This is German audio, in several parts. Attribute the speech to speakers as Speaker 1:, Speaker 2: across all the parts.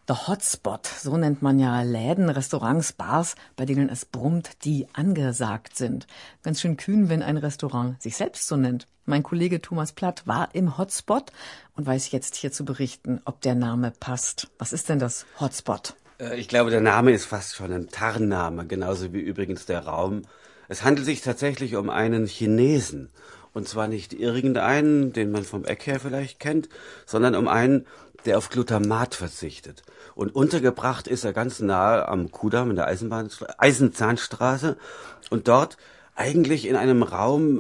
Speaker 1: The Hotspot, so nennt man ja Läden, Restaurants, Bars, bei denen es brummt, die angesagt sind. Ganz schön kühn, wenn ein Restaurant sich selbst so nennt. Mein Kollege Thomas Platt war im Hotspot und weiß jetzt hier zu berichten, ob der Name passt. Was ist denn das Hotspot?
Speaker 2: Ich glaube, der Name ist fast schon ein Tarnname, genauso wie übrigens der Raum. Es handelt sich tatsächlich um einen Chinesen. Und zwar nicht irgendeinen, den man vom Eck her vielleicht kennt, sondern um einen, der auf Glutamat verzichtet. Und untergebracht ist er ganz nahe am Kudamm in der Eisenzahnstraße. Und dort eigentlich in einem Raum,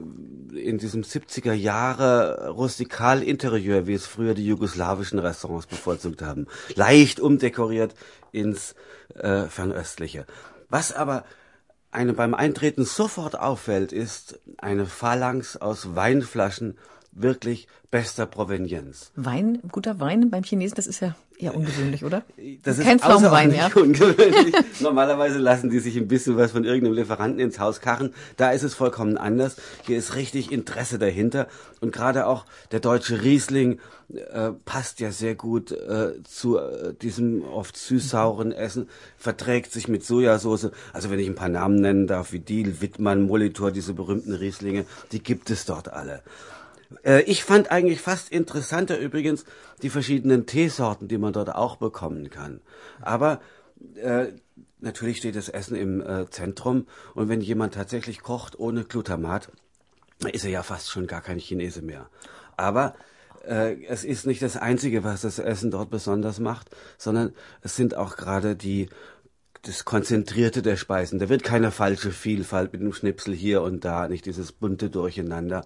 Speaker 2: in diesem 70er Jahre Rustikalinterieur, wie es früher die jugoslawischen Restaurants bevorzugt haben. Leicht umdekoriert ins Fernöstliche. Was aber einem beim Eintreten sofort auffällt, ist eine Phalanx aus Weinflaschen wirklich bester Provenienz.
Speaker 1: Wein, guter Wein beim Chinesen, das ist ja eher ungewöhnlich, oder?
Speaker 2: Das
Speaker 1: Kein
Speaker 2: ist
Speaker 1: Pflaumenwein, ja?
Speaker 2: ungewöhnlich. Normalerweise lassen die sich ein bisschen was von irgendeinem Lieferanten ins Haus karren. Da ist es vollkommen anders. Hier ist richtig Interesse dahinter. Und gerade auch der deutsche Riesling passt ja sehr gut zu diesem oft süß-sauren Essen, verträgt sich mit Sojasauce. Also wenn ich ein paar Namen nennen darf, wie Diel, Wittmann, Molitor, diese berühmten Rieslinge, die gibt es dort alle. Ich fand eigentlich fast interessanter übrigens die verschiedenen Teesorten, die man dort auch bekommen kann. Aber natürlich steht das Essen im Zentrum und wenn jemand tatsächlich kocht ohne Glutamat, ist er ja fast schon gar kein Chinese mehr. Aber es ist nicht das Einzige, was das Essen dort besonders macht, sondern es sind auch gerade das Konzentrierte der Speisen. Da wird keine falsche Vielfalt mit einem Schnipsel hier und da, nicht dieses bunte Durcheinander,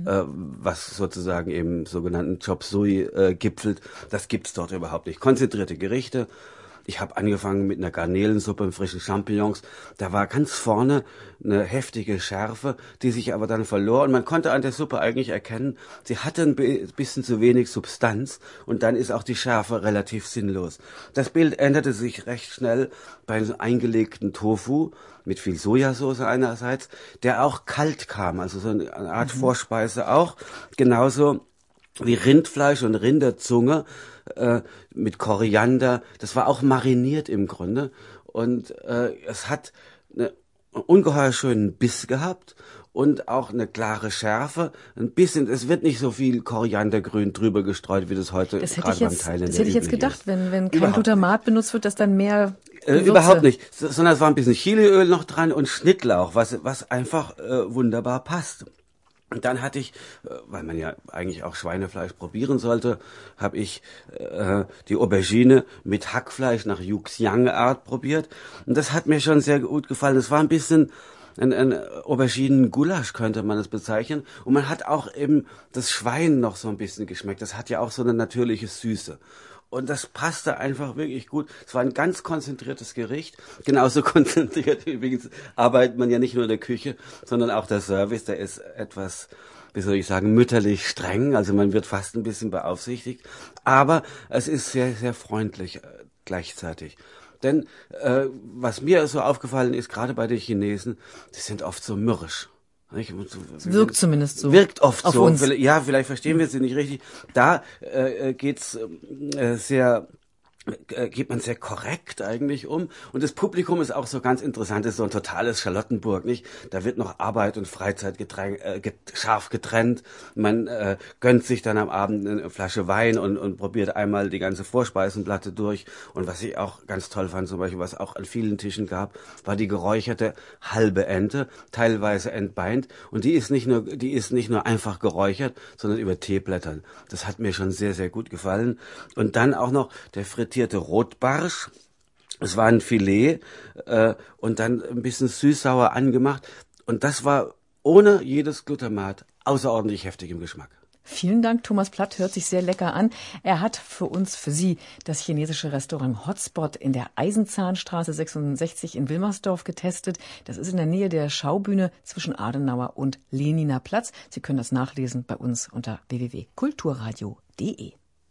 Speaker 2: was sozusagen im sogenannten Chop Suey gipfelt. Das gibt's dort überhaupt nicht. Konzentrierte Gerichte. Ich habe angefangen mit einer Garnelensuppe und frischen Champignons. Da war ganz vorne eine heftige Schärfe, die sich aber dann verlor. Und man konnte an der Suppe eigentlich erkennen, sie hatte ein bisschen zu wenig Substanz. Und dann ist auch die Schärfe relativ sinnlos. Das Bild änderte sich recht schnell bei einem eingelegten Tofu mit viel Sojasauce einerseits, der auch kalt kam. Also so eine Art Vorspeise auch. Genauso wie Rindfleisch und Rinderzunge mit Koriander. Das war auch mariniert im Grunde. Und es hat einen ungeheuer schönen Biss gehabt und auch eine klare Schärfe. Ein bisschen, es wird nicht so viel Koriandergrün drüber gestreut, wie das heute gerade beim Thailänder
Speaker 1: Das hätte ich jetzt
Speaker 2: üblich
Speaker 1: gedacht,
Speaker 2: ist.
Speaker 1: wenn kein Glutamat benutzt wird, dass dann mehr Würze.
Speaker 2: Überhaupt nicht, sondern es war ein bisschen Chiliöl noch dran und Schnittlauch, was einfach wunderbar passt. Und dann hatte ich, weil man ja eigentlich auch Schweinefleisch probieren sollte, habe ich die Aubergine mit Hackfleisch nach Yuxiang-Art probiert. Und das hat mir schon sehr gut gefallen. Es war ein bisschen ein Auberginen-Gulasch, könnte man es bezeichnen. Und man hat auch eben das Schwein noch so ein bisschen geschmeckt. Das hat ja auch so eine natürliche Süße. Und das passte einfach wirklich gut. Es war ein ganz konzentriertes Gericht. Genauso konzentriert übrigens arbeitet man ja nicht nur in der Küche, sondern auch der Service. Der ist etwas, wie soll ich sagen, mütterlich streng. Also man wird fast ein bisschen beaufsichtigt. Aber es ist sehr, sehr freundlich gleichzeitig. Denn was mir so aufgefallen ist, gerade bei den Chinesen, die sind oft so mürrisch.
Speaker 1: Wirkt zumindest so.
Speaker 2: Wirkt oft
Speaker 1: auf
Speaker 2: so.
Speaker 1: Uns.
Speaker 2: Ja, vielleicht verstehen wir sie nicht richtig. Da geht man sehr korrekt eigentlich um. Und das Publikum ist auch so ganz interessant, ist so ein totales Charlottenburg, nicht? Da wird noch Arbeit und Freizeit scharf getrennt. Man gönnt sich dann am Abend eine Flasche Wein und probiert einmal die ganze Vorspeisenplatte durch. Und was ich auch ganz toll fand, zum Beispiel, was auch an vielen Tischen gab, war die geräucherte halbe Ente, teilweise entbeint. Und die ist nicht nur einfach geräuchert, sondern über Teeblättern. Das hat mir schon sehr, sehr gut gefallen. Und dann auch noch der frittierte Rotbarsch. Es war ein Filet und dann ein bisschen süß-sauer angemacht. Und das war ohne jedes Glutamat außerordentlich heftig im Geschmack.
Speaker 1: Vielen Dank, Thomas Platt, hört sich sehr lecker an. Er hat für Sie das chinesische Restaurant Hotspot in der Eisenzahnstraße 66 in Wilmersdorf getestet. Das ist in der Nähe der Schaubühne zwischen Adenauer und Leniner Platz. Sie können das nachlesen bei uns unter www.kulturradio.de.